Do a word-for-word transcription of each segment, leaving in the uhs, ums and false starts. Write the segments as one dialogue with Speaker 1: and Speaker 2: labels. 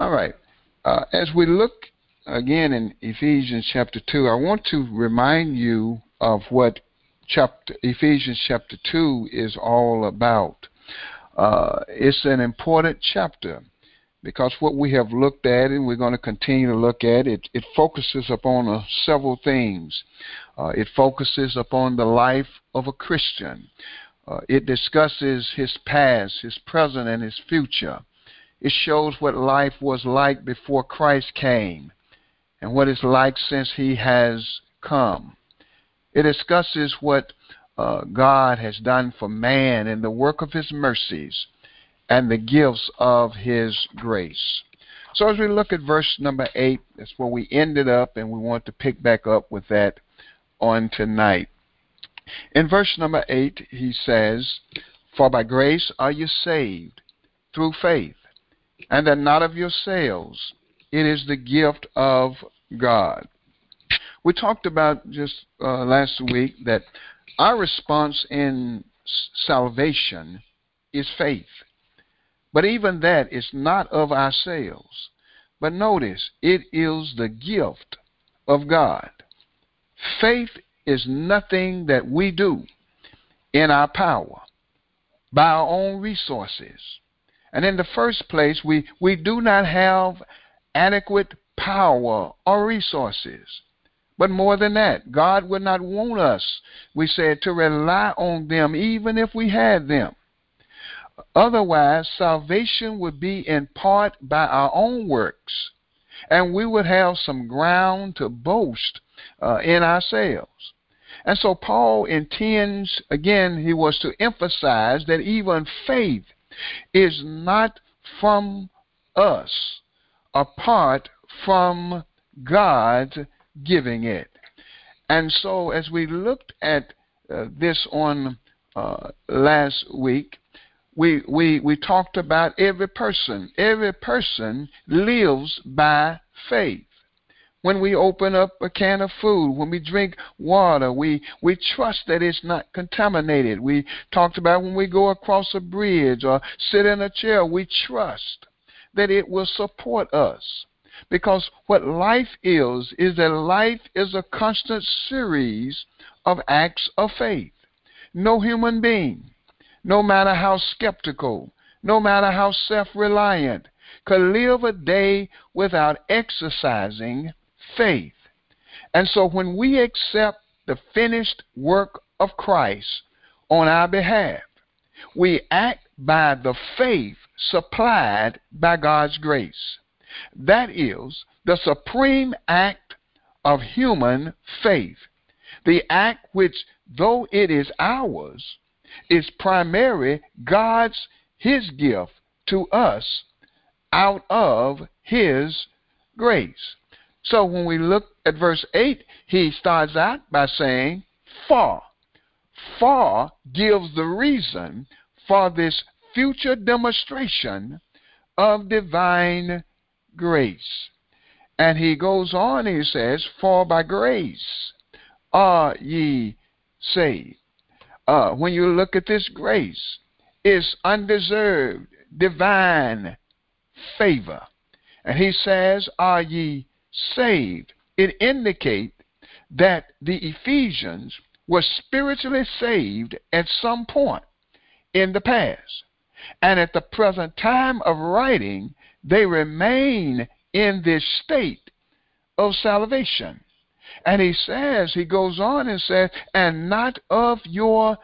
Speaker 1: All right. Uh, as we look again in Ephesians chapter two, I want to remind you of what chapter Ephesians chapter two is all about. Uh, it's an important chapter because what we have looked at and we're going to continue to look at, it, it focuses upon uh, several things. Uh, it focuses upon the life of a Christian. Uh, it discusses his past, his present, and his future. It shows what life was like before Christ came and what it's like since he has come. It discusses what uh, God has done for man and the work of his mercies and the gifts of his grace. So as we look at verse number eight, that's where we ended up, and we want to pick back up with that on tonight. In verse number eight, he says, "For by grace are you saved through faith, and that not of yourselves. It is the gift of God." We talked about just uh, last week that our response in salvation is faith. But even that is not of ourselves. But notice, it is the gift of God. Faith is nothing that we do in our power, by our own resources. And in the first place, we, we do not have adequate power or resources. But more than that, God would not want us, we said, to rely on them even if we had them. Otherwise, salvation would be in part by our own works, and we would have some ground to boast uh, in ourselves. And so Paul intends, again, he was to emphasize that even faith is not from us, apart from God giving it. And so as we looked at uh, this on uh, last week, we, we, we talked about every person. Every person lives by faith. When we open up a can of food, when we drink water, we, we trust that it's not contaminated. We talked about when we go across a bridge or sit in a chair, we trust that it will support us. Because what life is, is that life is a constant series of acts of faith. No human being, no matter how skeptical, no matter how self-reliant, could live a day without exercising faith. And so when we accept the finished work of Christ on our behalf, we act by the faith supplied by God's grace. That is the supreme act of human faith, the act which, though it is ours, is primarily God's, his gift to us out of his grace. So when we look at verse eight, he starts out by saying, for. For gives the reason for this future demonstration of divine grace. And he goes on, he says, for by grace are ye saved. Uh, when you look at this grace, it's undeserved, divine favor. And he says, are ye saved? It indicates that the Ephesians were spiritually saved at some point in the past. And at the present time of writing, they remain in this state of salvation. And he says, he goes on and says, and not of yourselves.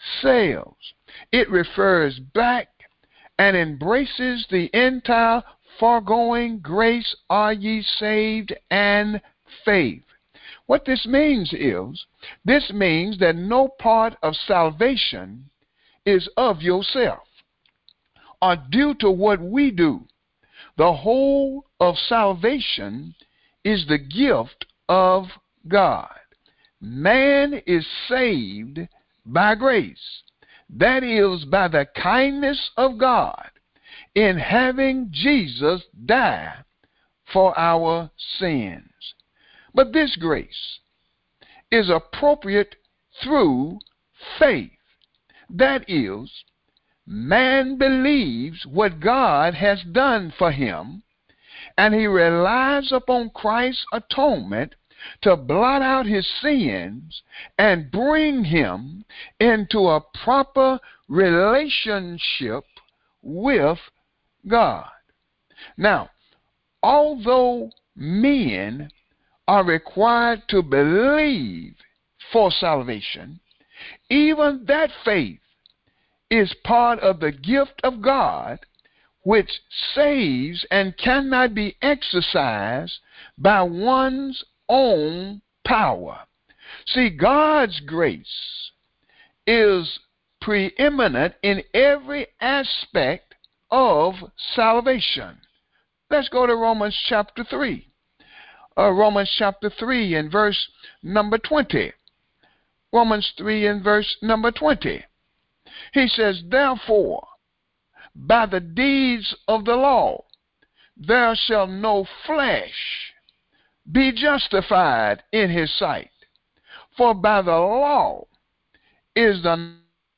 Speaker 1: It refers back and embraces the entire foregoing grace are ye saved and faith. What this means is, this means that no part of salvation is of yourself or due to what we do. The whole of salvation is the gift of God. Man is saved by grace. That is, by the kindness of God in having Jesus die for our sins. But this grace is appropriate through faith. That is, man believes what God has done for him, and he relies upon Christ's atonement to blot out his sins and bring him into a proper relationship with God. Now, although men are required to believe for salvation, even that faith is part of the gift of God, which saves and cannot be exercised by one's own power. See, God's grace is preeminent in every aspect of salvation. Let's go to Romans chapter three. Uh, Romans chapter three and verse number twenty. Romans three and verse number twenty. He says, therefore, by the deeds of the law, there shall no flesh be justified in his sight. For by the law is the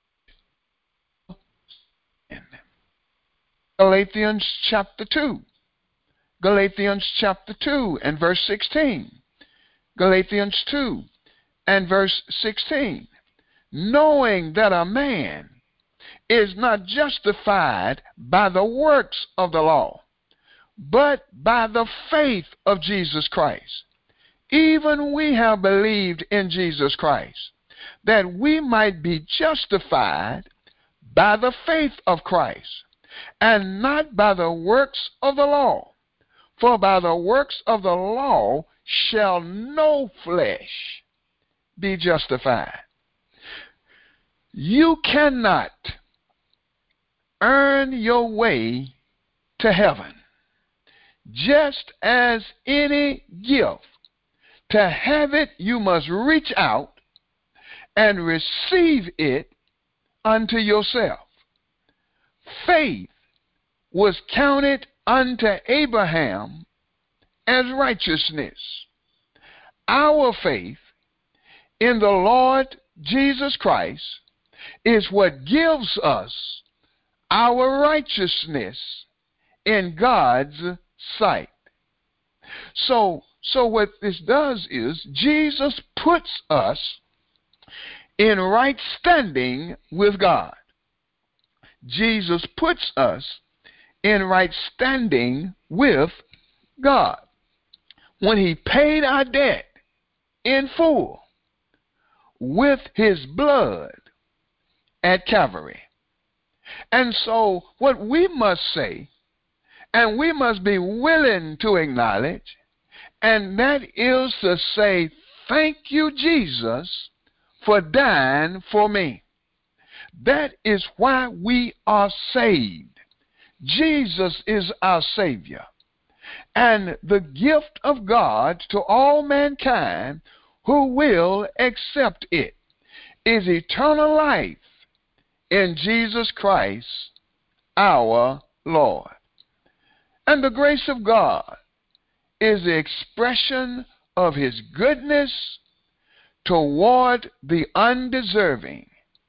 Speaker 1: Galatians chapter two. Galatians chapter two and verse sixteen. Galatians two and verse sixteen. Knowing that a man is not justified by the works of the law, but by the faith of Jesus Christ. Even we have believed in Jesus Christ, that we might be justified by the faith of Christ, and not by the works of the law. For by the works of the law shall no flesh be justified. You cannot earn your way to heaven. Just as any gift, to have it you must reach out and receive it unto yourself. Faith was counted unto Abraham as righteousness. Our faith in the Lord Jesus Christ is what gives us our righteousness in God's sight. So, so what this does is Jesus puts us in right standing with God. Jesus puts us in right standing with God when he paid our debt in full with his blood at Calvary. And so what we must say, and we must be willing to acknowledge, and that is to say, thank you, Jesus, for dying for me. That is why we are saved. Jesus is our Savior. And the gift of God to all mankind who will accept it is eternal life in Jesus Christ, our Lord. And the grace of God is the expression of his goodness toward the undeserving.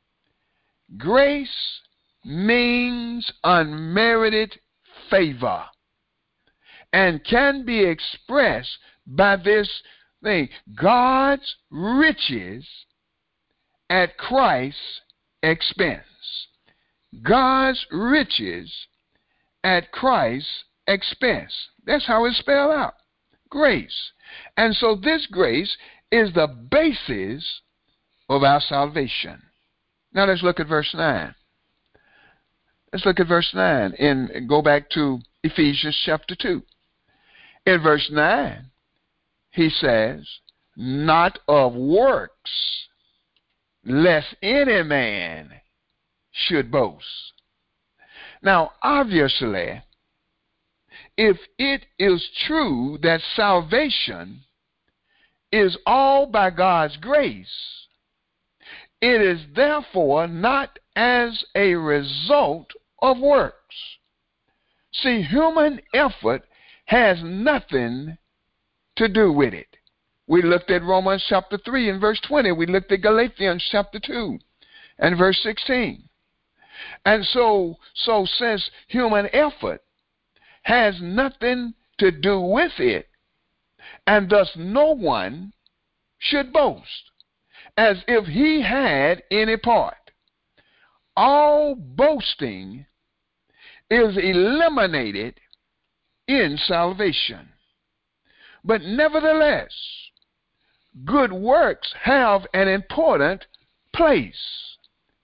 Speaker 1: Grace means unmerited favor and can be expressed by this thing: God's riches at Christ's expense. God's riches at Christ's expense. That's how it's spelled out. Grace. And so this grace is the basis of our salvation. Now let's look at verse nine. Let's look at verse nine and go back to Ephesians chapter two. In verse nine, he says, not of works, lest any man should boast. Now, obviously, if it is true that salvation is all by God's grace, it is therefore not as a result of works. See, human effort has nothing to do with it. We looked at Romans chapter three and verse twenty. We looked at Galatians chapter two and verse sixteen. And so, so since human effort has nothing to do with it, and thus no one should boast, as if he had any part. All boasting is eliminated in salvation. But nevertheless, good works have an important place.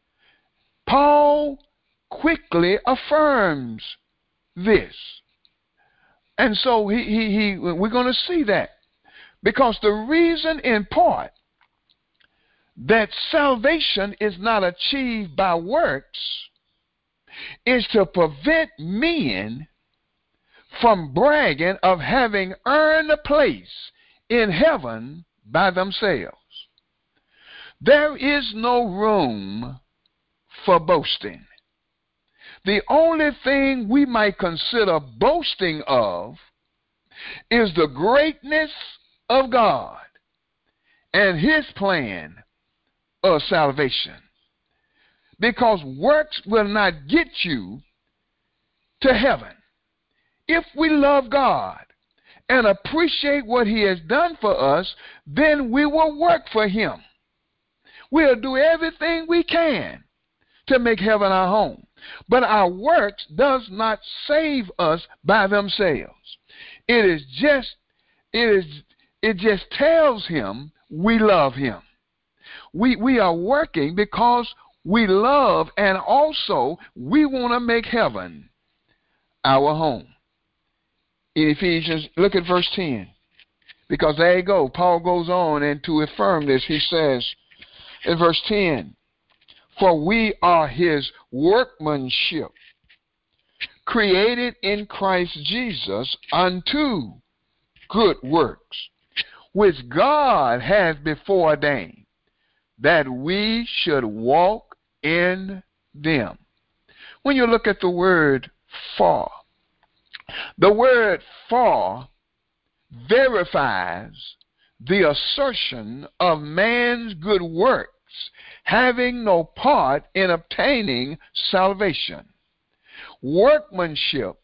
Speaker 1: Paul quickly affirms this. And so he, he, he we're going to see that. Because the reason in part that salvation is not achieved by works is to prevent men from bragging of having earned a place in heaven by themselves. There is no room for boasting. The only thing we might consider boasting of is the greatness of God and his plan of salvation. Because works will not get you to heaven. If we love God and appreciate what he has done for us, then we will work for him. We'll do everything we can to make heaven our home. But our works does not save us by themselves. It is just, it is, it just tells him we love him. We, we are working because we love, and also we want to make heaven our home. In Ephesians, look at verse ten. Because there you go. Paul goes on, and to affirm this, he says in verse ten, for we are his workmanship, created in Christ Jesus unto good works, which God has before ordained that we should walk in them. When you look at the word for, the word for verifies the assertion of man's good works having no part in obtaining salvation. Workmanship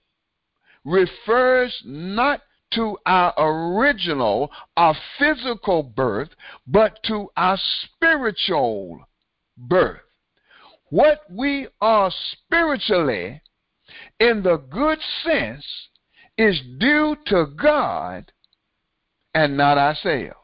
Speaker 1: refers not to our original or physical birth, but to our spiritual birth. What we are spiritually, in the good sense, is due to God and not ourselves.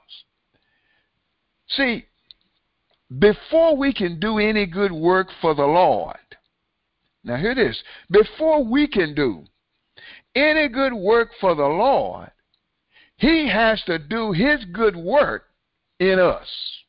Speaker 1: See, before we can do any good work for the Lord, now hear this, before we can do any good work for the Lord, he has to do his good work in us.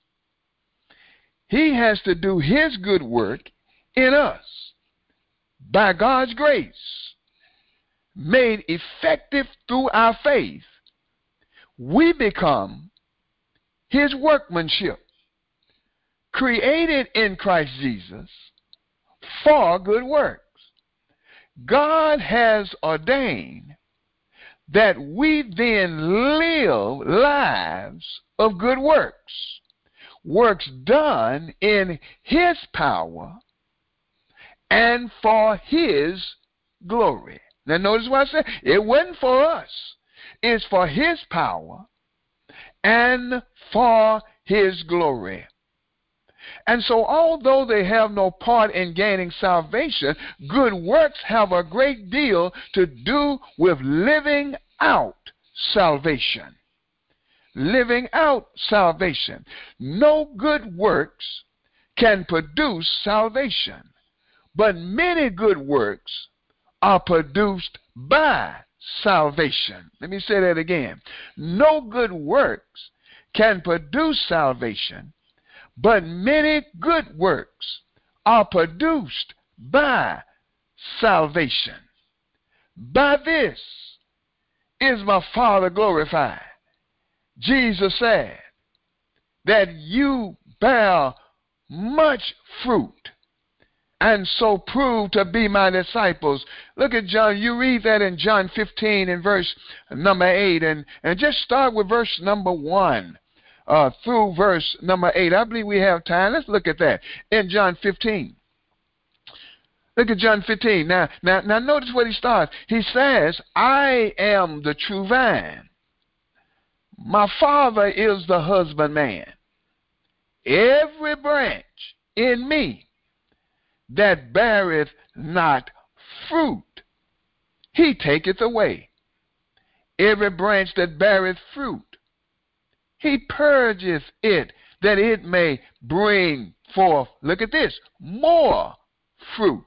Speaker 1: He has to do his good work in us. By God's grace, made effective through our faith, we become his workmanship, created in Christ Jesus for good works. God has ordained that we then live lives of good works, works done in his power and for his glory. Now notice what I said. It wasn't for us. It's for his power and for his glory. And so although they have no part in gaining salvation, good works have a great deal to do with living out salvation. Living out salvation. No good works can produce salvation, but many good works are produced by salvation. Let me say that again. No good works can produce salvation, but many good works are produced by salvation. By this is my Father glorified. Jesus said that you bear much fruit and so prove to be my disciples. Look at John. You read that in John fifteen and verse number eight. And, and just start with verse number one uh, through verse number eight. I believe we have time. Let's look at that. In John fifteen. Look at John fifteen. Now, now, now notice what he starts. He says, I am the true vine. My Father is the husbandman. Every branch in me that beareth not fruit, he taketh away. Every branch that beareth fruit, he purgeth it, that it may bring forth, look at this, more fruit.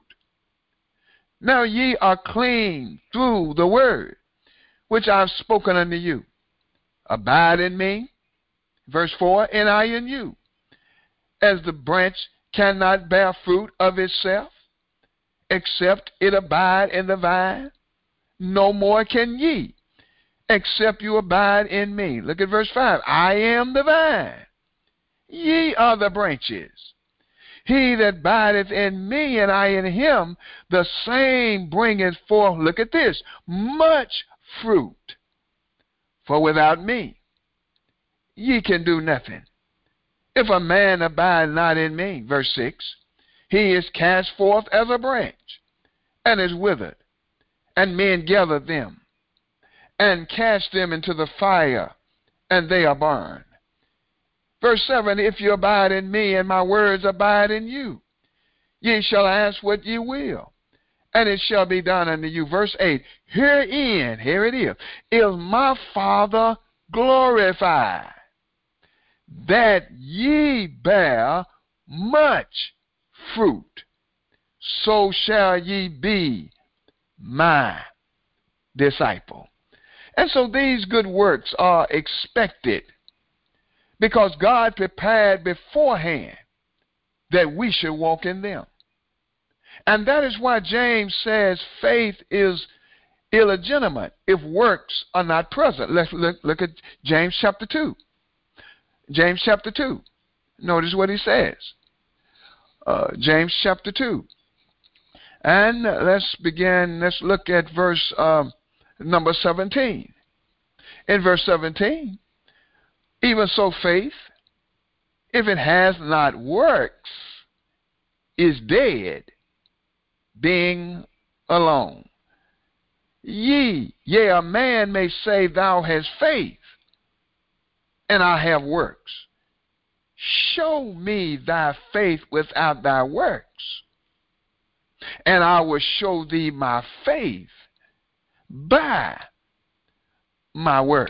Speaker 1: Now ye are clean through the word which I have spoken unto you. Abide in me, verse four, and I in you. As the branch cannot bear fruit of itself, except it abide in the vine, no more can ye, except you abide in me. Look at verse five. I am the vine, ye are the branches. He that abideth in me, and I in him, the same bringeth forth, look at this, much fruit. For without me, ye can do nothing. If a man abide not in me, verse six, he is cast forth as a branch, and is withered, and men gather them, and cast them into the fire, and they are burned. Verse seven, if you abide in me, and my words abide in you, ye shall ask what ye will, and it shall be done unto you. Verse eight, herein, here it is, is my Father glorified, that ye bear much fruit, so shall ye be my disciple. And so these good works are expected because God prepared beforehand that we should walk in them. And that is why James says faith is illegitimate if works are not present. Let's look, look at James chapter two. James chapter two. Notice what he says. Uh, James chapter two. And let's begin, let's look at verse um, number seventeen. In verse seventeen, even so faith, if it has not works, is dead, being alone. Ye, yea, a man may say, thou hast faith, and I have works. Show me thy faith without thy works, and I will show thee my faith by my works.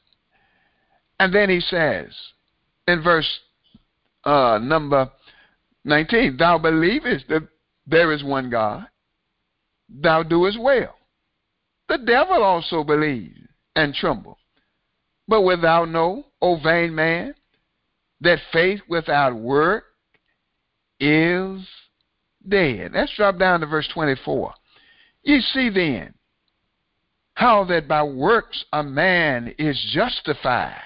Speaker 1: And then he says in verse uh, number nineteen, thou believest that there is one God, thou doest well. The devil also believes and trembles. But wilt thou know, O vain man, that faith without work is dead? Let's drop down to verse twenty-four. Ye see then how that by works a man is justified,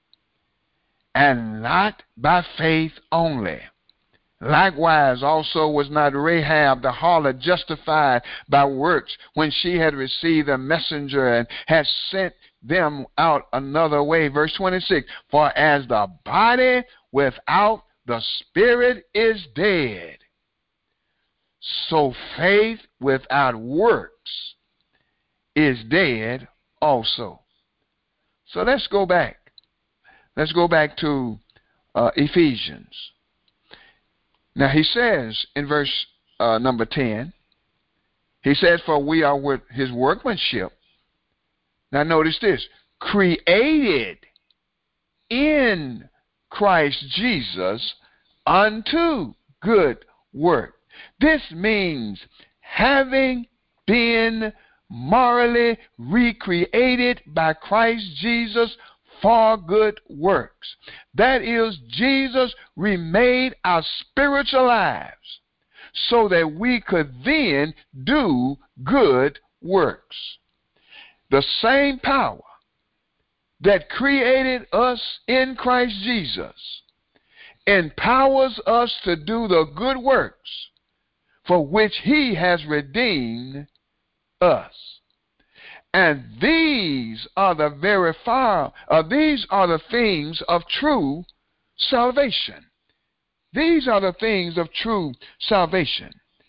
Speaker 1: and not by faith only. Likewise also was not Rahab the harlot justified by works when she had received a messenger and had sent them out another way. Verse twenty-six, for as the body without the spirit is dead, so faith without works is dead also. So let's go back. Let's go back to uh, Ephesians. Now he says in verse uh, number ten, he says, for we are with his workmanship. Now notice this, created in Christ Jesus unto good work. This means having been morally recreated by Christ Jesus for good works. That is, Jesus remade our spiritual lives so that we could then do good works. The same power that created us in Christ Jesus empowers us to do the good works for which he has redeemed us. And these are the very far, uh, these are the things of true salvation. These are the things of true salvation.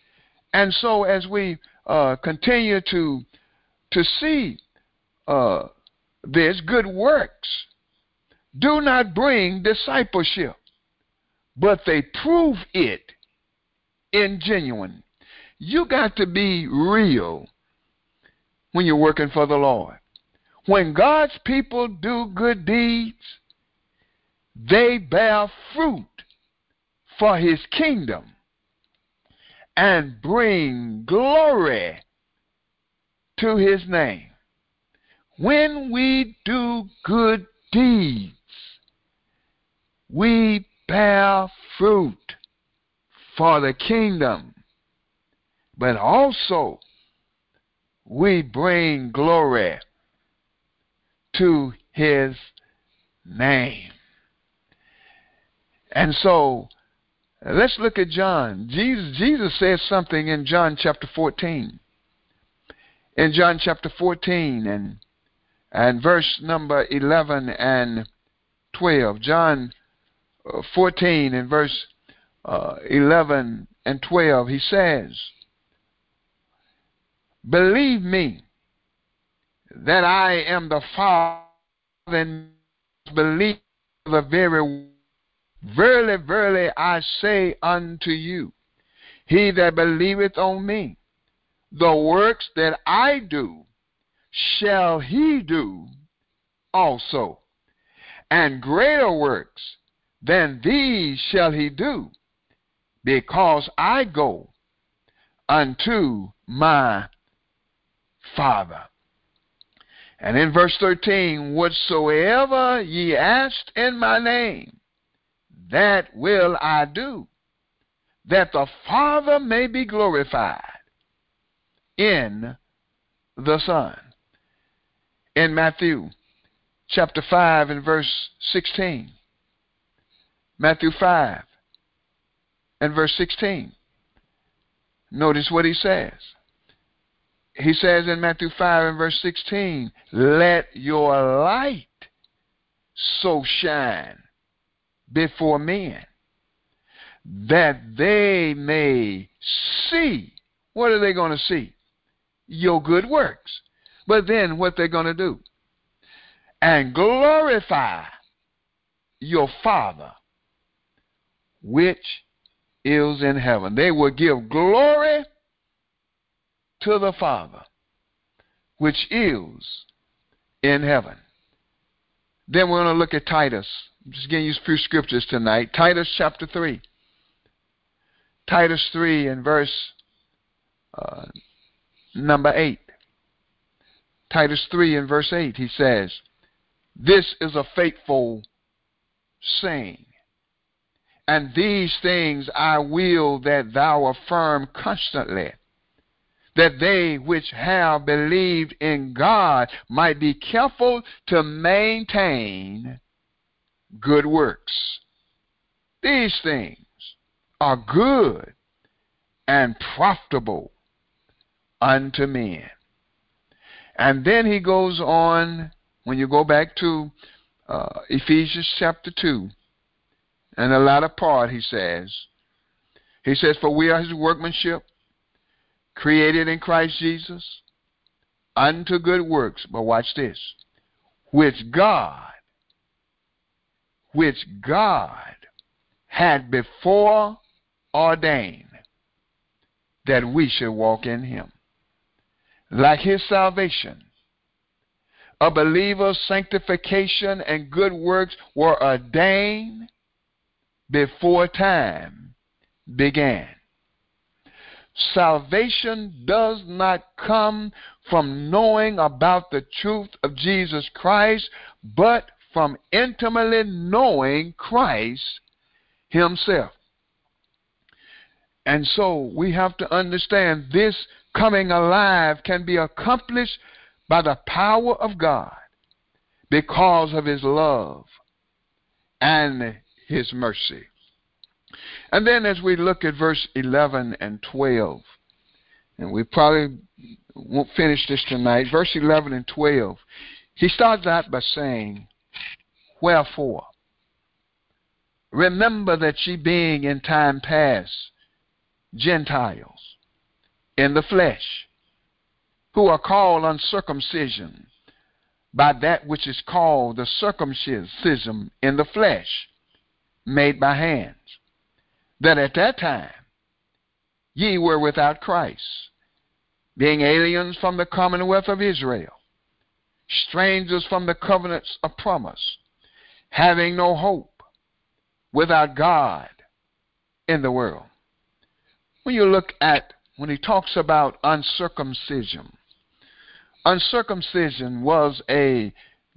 Speaker 1: And so as we uh, continue to, to see uh, this, good works do not bring discipleship, but they prove it in genuine. You got to be real when you're working for the Lord. When God's people do good deeds, they bear fruit for his kingdom and bring glory to his name. When we do good deeds, we bear fruit for the kingdom, but also we bring glory to his name. And so let's look at John. Jesus, Jesus says something in John chapter fourteen. In John chapter fourteen and, and verse number eleven and twelve. John uh, fourteen and verse uh, eleven and twelve, he says, "Believe me that I am the Father, and believe the very verily, verily, I say unto you, he that believeth on me, the works that I do, shall he do also, and greater works than these shall he do, because I go unto my Father." And in verse thirteen, "Whatsoever ye ask in my name, that will I do, that the Father may be glorified in the Son." In Matthew chapter five and verse sixteen. Matthew five and verse sixteen. Notice what he says. He says in Matthew five and verse sixteen, "Let your light so shine before men, that they may see." What are they going to see? Your good works. But then what they're going to do? "And glorify your Father which is in heaven." They will give glory to the Father which is in heaven. Then we're going to look at Titus. I'm just going to use a few scriptures tonight. Titus chapter three. Titus three and verse uh, number eight. Titus three and verse eight, he says, "This is a faithful saying, and these things I will that thou affirm constantly, that they which have believed in God might be careful to maintain good works. These things are good and profitable unto men." And then he goes on, when you go back to uh, Ephesians chapter two, and the latter part, he says, he says, "For we are his workmanship, created in Christ Jesus, unto good works," but watch this, "which God, which God had before ordained that we should walk in him." Like his salvation, a believer's sanctification and good works were ordained before time began. Salvation does not come from knowing about the truth of Jesus Christ, but from intimately knowing Christ himself. And so we have to understand this coming alive can be accomplished by the power of God because of his love and his mercy. And then as we look at verse eleven and twelve, and we probably won't finish this tonight, verse eleven and twelve, he starts out by saying, "Wherefore, remember that ye being in time past Gentiles, in the flesh, who are called uncircumcision by that which is called the circumcision in the flesh, made by hands, that at that time ye were without Christ, being aliens from the commonwealth of Israel, strangers from the covenants of promise, having no hope, without God in the world. When you look at, when he talks about uncircumcision, uncircumcision was a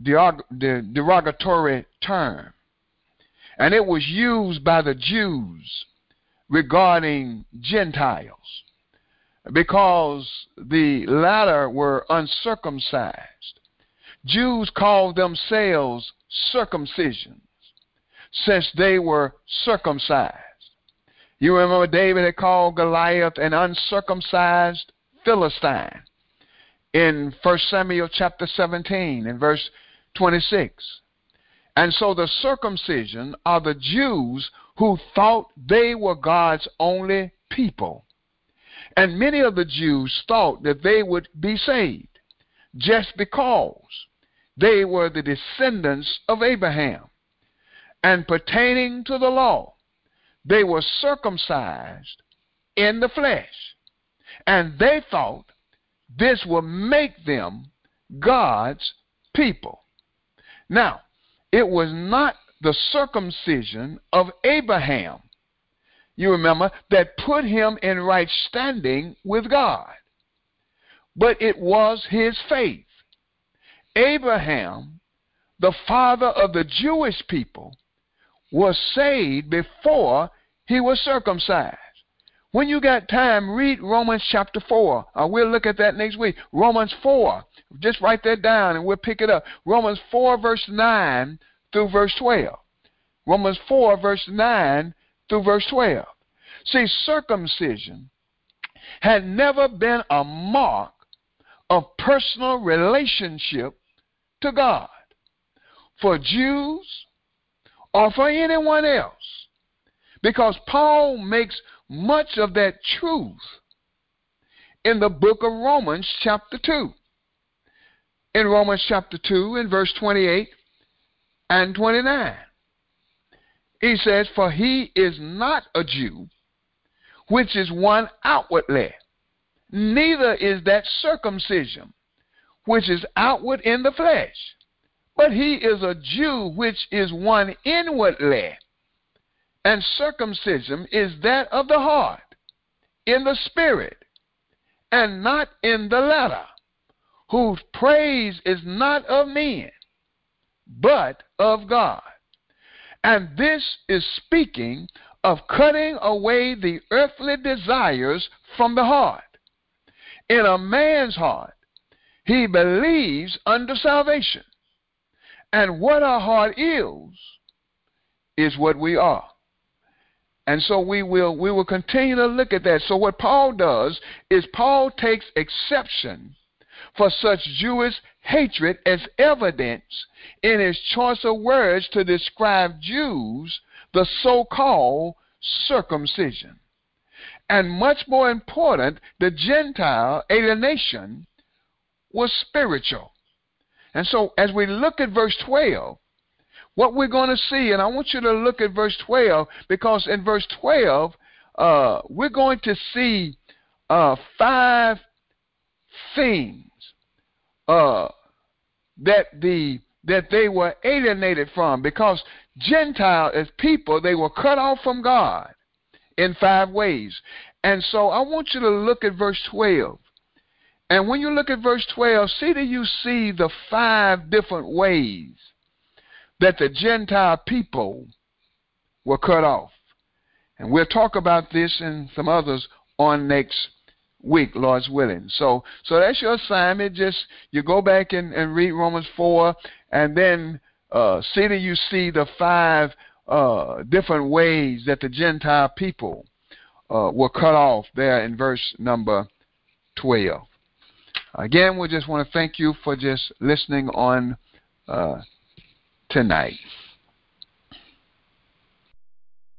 Speaker 1: derogatory term, and it was used by the Jews regarding Gentiles, because the latter were uncircumcised. Jews called themselves circumcisions, since they were circumcised. You remember David had called Goliath an uncircumcised Philistine in First Samuel chapter seventeen and verse twenty-six. And so the circumcision are the Jews who thought they were God's only people. And many of the Jews thought that they would be saved just because they were the descendants of Abraham. And pertaining to the law, they were circumcised in the flesh. And they thought this would make them God's people. Now, it was not the circumcision of Abraham, you remember, that put him in right standing with God, but it was his faith. Abraham, the father of the Jewish people, was saved before he was circumcised. When you got time, read Romans chapter four. Uh, we'll look at that next week. Romans four. Just write that down and we'll pick it up. Romans four, verse nine through verse twelve. Romans four, verse nine through verse twelve. See, circumcision had never been a mark of personal relationship to God for Jews or for anyone else, because Paul makes much of that truth in the book of Romans chapter two. In Romans chapter two, in verse twenty-eight and twenty-nine, he says, for he is not a Jew, which is one outwardly, neither is that circumcision, which is outward in the flesh, but he is a Jew, which is one inwardly. And circumcision is that of the heart, in the spirit, and not in the letter, whose praise is not of men, but of God. And this is speaking of cutting away the earthly desires from the heart. In a man's heart, he believes unto salvation. And what our heart is, is what we are. And so we will we will continue to look at that. So what Paul does is Paul takes exception for such Jewish hatred as evidence in his choice of words to describe Jews, the so-called circumcision. And much more important, the Gentile alienation was spiritual. And so as we look at verse twelve, what we're going to see, and I want you to look at verse twelve, because in verse twelve, uh, we're going to see uh, five things uh, that the that they were alienated from, because Gentile as people, they were cut off from God in five ways. And so I want you to look at verse twelve. And when you look at verse twelve, see that you see the five different ways that the Gentile people were cut off. And we'll talk about this and some others on next week, Lord's willing. So so that's your assignment. Just you go back and, and read Romans four, and then uh, see that you see the five uh, different ways that the Gentile people uh, were cut off there in verse number twelve. Again, we just want to thank you for just listening on uh, tonight.